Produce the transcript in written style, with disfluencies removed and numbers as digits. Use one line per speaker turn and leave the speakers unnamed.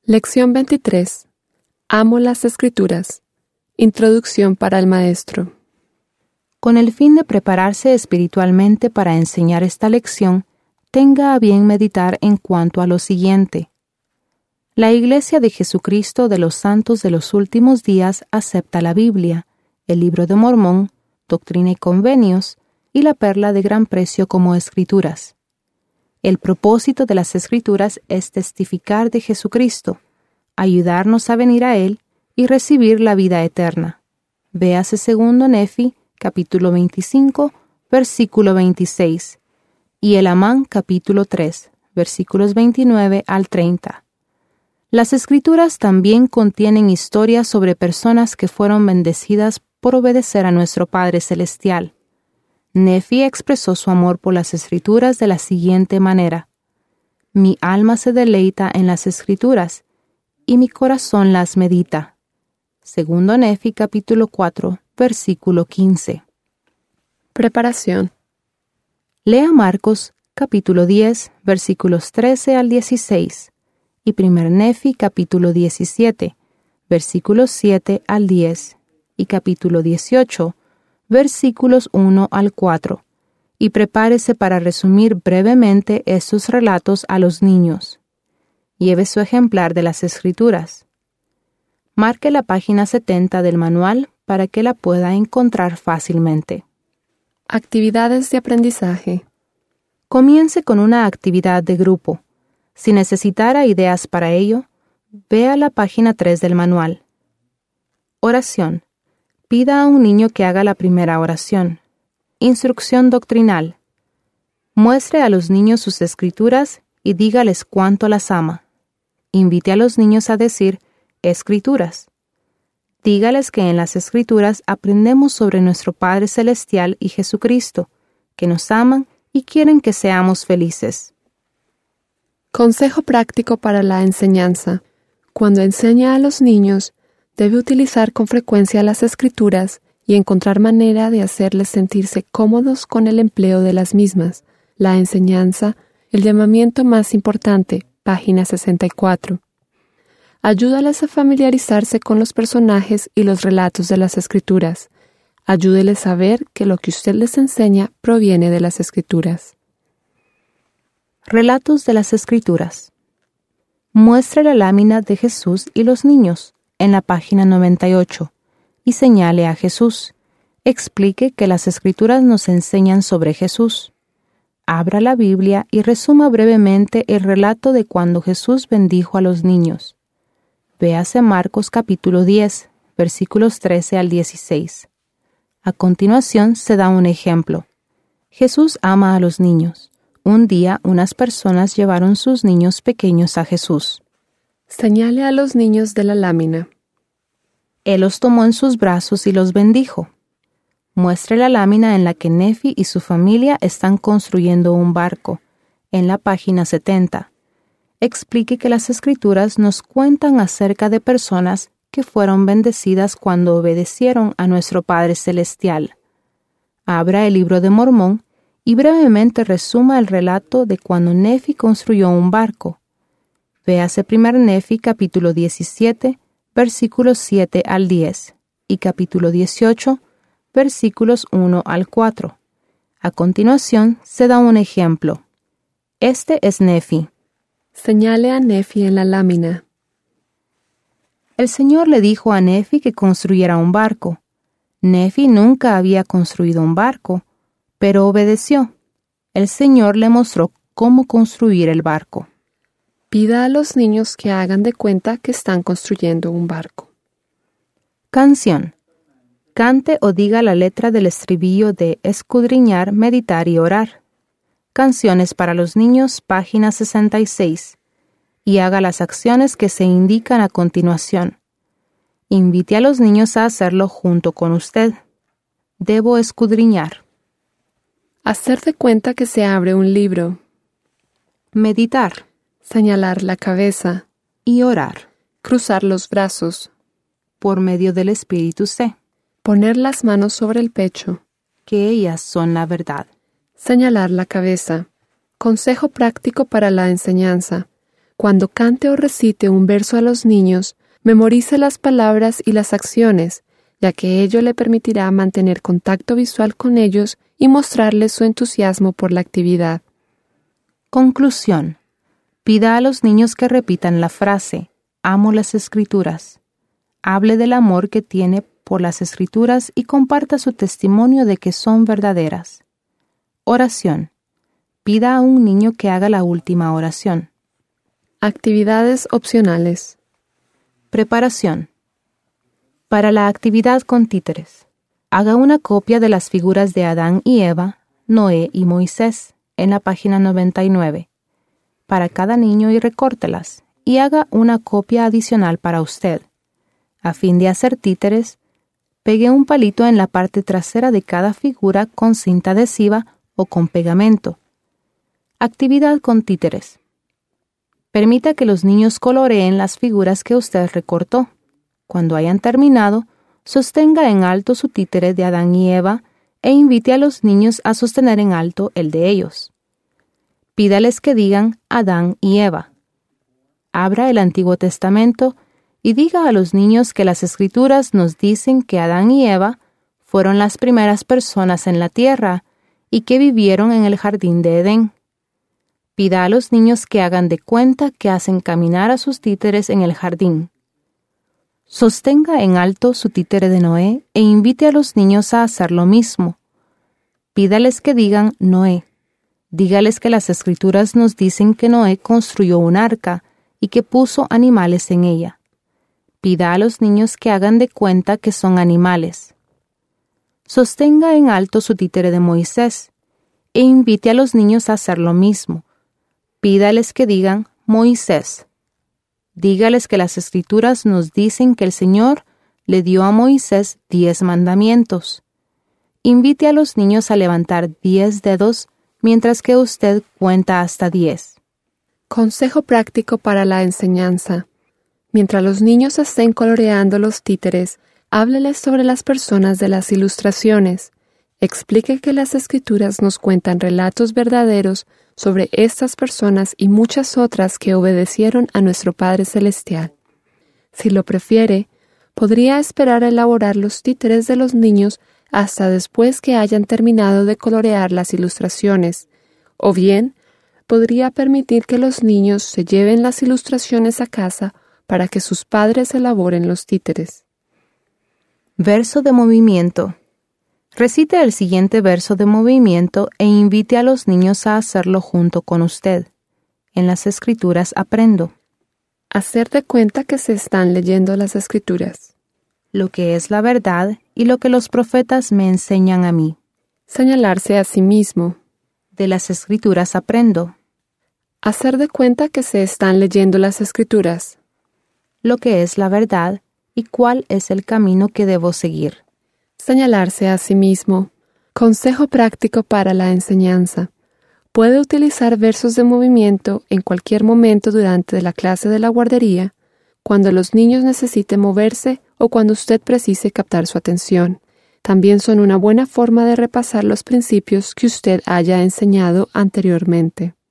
Lección 23. Amo las Escrituras. Introducción para el maestro.
Con el fin de prepararse espiritualmente para enseñar esta lección, tenga a bien meditar en cuanto a lo siguiente. La Iglesia de Jesucristo de los Santos de los Últimos Días acepta la Biblia, el Libro de Mormón, Doctrina y Convenios, y la Perla de Gran Precio como Escrituras. El propósito de las Escrituras es testificar de Jesucristo, ayudarnos a venir a Él y recibir la vida eterna. Véase 2 Nefi, capítulo 25, versículo 26, y el Amán, capítulo 3, versículos 29 al 30. Las Escrituras también contienen historias sobre personas que fueron bendecidas por obedecer a nuestro Padre Celestial. Nefi expresó su amor por las Escrituras de la siguiente manera: Mi alma se deleita en las Escrituras, y mi corazón las medita. 2 Nefi, capítulo 4, versículo 15.
Preparación.
Lea Marcos, capítulo 10, versículos 13 al 16, y 1 Nefi, capítulo 17, versículos 7 al 10, y capítulo 18, versículos 1 al 4, y prepárese para resumir brevemente estos relatos a los niños. Lleve su ejemplar de las Escrituras. Marque la página 70 del manual para que la pueda encontrar fácilmente.
Actividades de aprendizaje.
Comience con una actividad de grupo. Si necesitara ideas para ello, vea la página 3 del manual. Oración. Pida a un niño que haga la primera oración. Instrucción doctrinal. Muestre a los niños sus escrituras y dígales cuánto las ama. Invite a los niños a decir escrituras. Dígales que en las Escrituras aprendemos sobre nuestro Padre Celestial y Jesucristo, que nos aman y quieren que seamos felices.
Consejo práctico para la enseñanza. Cuando enseña a los niños, debe utilizar con frecuencia las Escrituras y encontrar manera de hacerles sentirse cómodos con el empleo de las mismas. La enseñanza, el llamamiento más importante, página 64. Ayúdales a familiarizarse con los personajes y los relatos de las Escrituras. Ayúdeles a ver que lo que usted les enseña proviene de las Escrituras.
Relatos de las Escrituras. Muestre la lámina de Jesús y los niños en la página 98 y señale a Jesús. Explique que las Escrituras nos enseñan sobre Jesús. Abra la Biblia y resuma brevemente el relato de cuando Jesús bendijo a los niños. Véase Marcos capítulo 10, versículos 13 al 16. A continuación se da un ejemplo. Jesús ama a los niños. Un día unas personas llevaron sus niños pequeños a Jesús.
Señale a los niños de la lámina.
Él los tomó en sus brazos y los bendijo. Muestre la lámina en la que Nefi y su familia están construyendo un barco, en la página 70. Explique que las Escrituras nos cuentan acerca de personas que fueron bendecidas cuando obedecieron a nuestro Padre Celestial. Abra el Libro de Mormón y brevemente resuma el relato de cuando Nefi construyó un barco. Véase 1 Nefi capítulo 17, versículos 7 al 10, y capítulo 18, versículos 1 al 4. A continuación se da un ejemplo. Este es Nefi.
Señale a Nefi en la lámina.
El Señor le dijo a Nefi que construyera un barco. Nefi nunca había construido un barco, pero obedeció. El Señor le mostró cómo construir el barco.
Pida a los niños que hagan de cuenta que están construyendo un barco.
Canción. Cante o diga la letra del estribillo de escudriñar, meditar y orar. Canciones para los niños, página 66. Y haga las acciones que se indican a continuación. Invite a los niños a hacerlo junto con usted. Debo escudriñar.
Hacer de cuenta que se abre un libro.
Meditar.
Señalar la cabeza.
Y orar.
Cruzar los brazos.
Por medio del Espíritu C.
Poner las manos sobre el pecho.
Que ellas son la verdad.
Señalar la cabeza. Consejo práctico para la enseñanza. Cuando cante o recite un verso a los niños, memorice las palabras y las acciones, ya que ello le permitirá mantener contacto visual con ellos y mostrarles su entusiasmo por la actividad.
Conclusión. Pida a los niños que repitan la frase, amo las Escrituras. Hable del amor que tiene por las Escrituras y comparta su testimonio de que son verdaderas. Oración. Pida a un niño que haga la última oración.
Actividades opcionales.
Preparación. Para la actividad con títeres, haga una copia de las figuras de Adán y Eva, Noé y Moisés, en la página 99, para cada niño y recórtelas, y haga una copia adicional para usted. A fin de hacer títeres, pegue un palito en la parte trasera de cada figura con cinta adhesiva o con pegamento. Actividad con títeres. Permita que los niños coloreen las figuras que usted recortó. Cuando hayan terminado, sostenga en alto su títere de Adán y Eva e invite a los niños a sostener en alto el de ellos. Pídales que digan Adán y Eva. Abra el Antiguo Testamento y diga a los niños que las Escrituras nos dicen que Adán y Eva fueron las primeras personas en la tierra y que vivieron en el jardín de Edén. Pida a los niños que hagan de cuenta que hacen caminar a sus títeres en el jardín. Sostenga en alto su títere de Noé e invite a los niños a hacer lo mismo. Pídales que digan Noé. Dígales que las Escrituras nos dicen que Noé construyó un arca y que puso animales en ella. Pida a los niños que hagan de cuenta que son animales. Sostenga en alto su títere de Moisés e invite a los niños a hacer lo mismo. Pídales que digan Moisés. Dígales que las Escrituras nos dicen que el Señor le dio a Moisés 10 mandamientos. Invite a los niños a levantar 10 dedos mientras que usted cuenta hasta 10.
Consejo práctico para la enseñanza. Mientras los niños estén coloreando los títeres, hábleles sobre las personas de las ilustraciones. Explique que las Escrituras nos cuentan relatos verdaderos sobre estas personas y muchas otras que obedecieron a nuestro Padre Celestial. Si lo prefiere, podría esperar a elaborar los títeres de los niños hasta después que hayan terminado de colorear las ilustraciones, o bien podría permitir que los niños se lleven las ilustraciones a casa para que sus padres elaboren los títeres.
Verso de movimiento. Recite el siguiente verso de movimiento e invite a los niños a hacerlo junto con usted. En las Escrituras aprendo.
Hacer de cuenta que se están leyendo las Escrituras.
Lo que es la verdad y lo que los profetas me enseñan a mí.
Señalarse a sí mismo.
De las Escrituras aprendo.
Hacer de cuenta que se están leyendo las Escrituras.
Lo que es la verdad y cuál es el camino que debo seguir.
Señalarse a sí mismo. Consejo práctico para la enseñanza. Puede utilizar versos de movimiento en cualquier momento durante la clase de la guardería, cuando los niños necesiten moverse o cuando usted precise captar su atención. También son una buena forma de repasar los principios que usted haya enseñado anteriormente.